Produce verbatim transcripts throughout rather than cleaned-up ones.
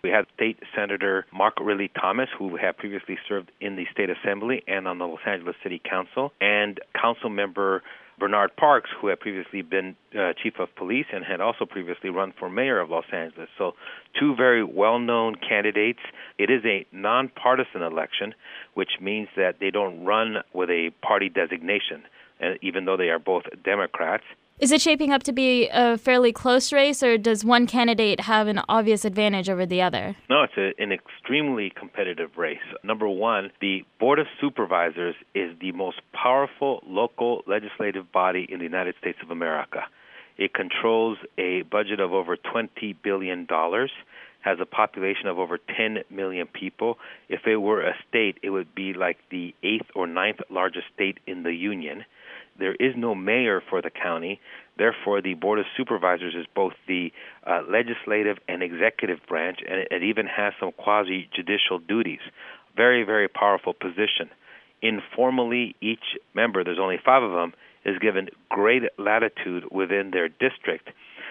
We had State Senator Mark Ridley Thomas, who had previously served in the State Assembly and on the Los Angeles City Council, and Council Member Bernard Parks, who had previously been uh, chief of police and had also previously run for mayor of Los Angeles. So two very well-known candidates. It is a nonpartisan election, which means that they don't run with a party designation, uh, even though they are both Democrats. Is it shaping up to be a fairly close race, or does one candidate have an obvious advantage over the other? No, it's a, an extremely competitive race. Number one, the Board of Supervisors is the most powerful local legislative body in the United States of America. It controls a budget of over twenty billion dollars, has a population of over ten million people. If it were a state, it would be like the eighth or ninth largest state in the union. There is no mayor for the county. Therefore, the Board of Supervisors is both the uh, legislative and executive branch, and it, it even has some quasi-judicial duties. Very, very powerful position. Informally, each member, there's only five of them, is given great latitude within their district.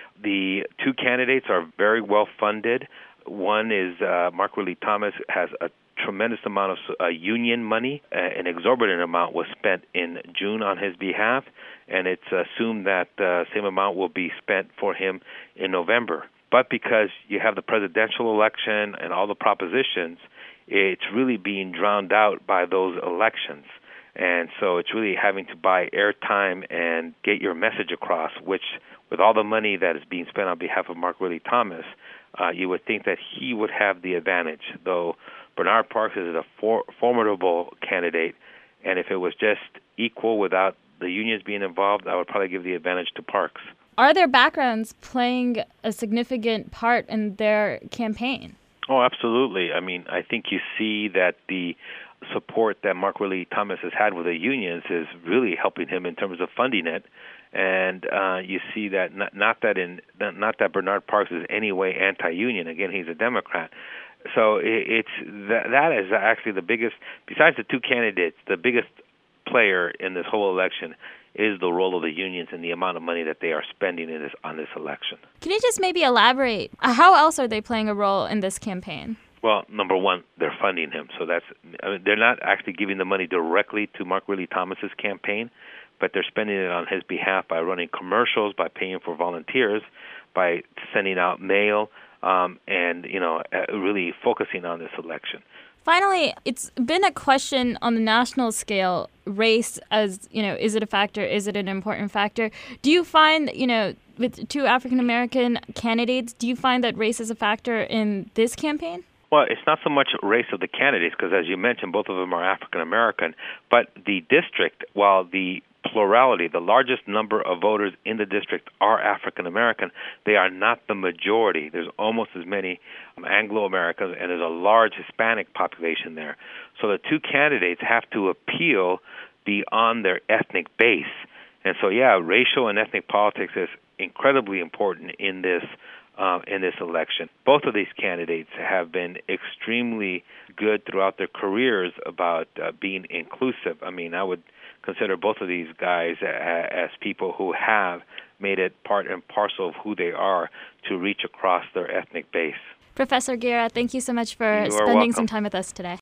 The two candidates are very well funded. One is uh, Mark Ridley Thomas, has a tremendous amount of uh, union money. Uh, an exorbitant amount was spent in June on his behalf, and it's assumed that the uh, same amount will be spent for him in November. But because you have the presidential election and all the propositions, it's really being drowned out by those elections. And so it's really having to buy airtime and get your message across, which with all the money that is being spent on behalf of Mark Ridley Thomas, uh, you would think that he would have the advantage, though Bernard Parks is a for- formidable candidate, and if it was just equal without the unions being involved, I would probably give the advantage to Parks. Are their backgrounds playing a significant part in their campaign? Oh, absolutely. I mean, I think you see that the support that Mark Ridley Thomas has had with the unions is really helping him in terms of funding it. And uh, you see that not, not that in not that Bernard Parks is any way anti-union. Again, he's a Democrat. So it, it's that, that is actually the biggest, besides the two candidates, the biggest player in this whole election is the role of the unions and the amount of money that they are spending in this, on this election. Can you just maybe elaborate? How else are they playing a role in this campaign? Well, number one, they're funding him. So that's I mean, they're not actually giving the money directly to Mark Ridley Thomas's campaign, but they're spending it on his behalf by running commercials, by paying for volunteers, by sending out mail, um, and you know, uh, really focusing on this election. Finally, it's been a question on the national scale, race as, you know, is it a factor? Is it an important factor? Do you find, you know, with two African-American candidates, do you find that race is a factor in this campaign? Well, it's not so much race of the candidates, because as you mentioned, both of them are African-American, but the district, while the plurality, the largest number of voters in the district are African-American, they are not the majority. There's almost as many um, Anglo-Americans, and there's a large Hispanic population there. So the two candidates have to appeal beyond their ethnic base. And so, yeah, racial and ethnic politics is incredibly important in this uh, in this election. Both of these candidates have been extremely good throughout their careers about uh, being inclusive. I mean, I would consider both of these guys as people who have made it part and parcel of who they are to reach across their ethnic base. Professor Guerra, thank you so much for you spending welcome. some time with us today.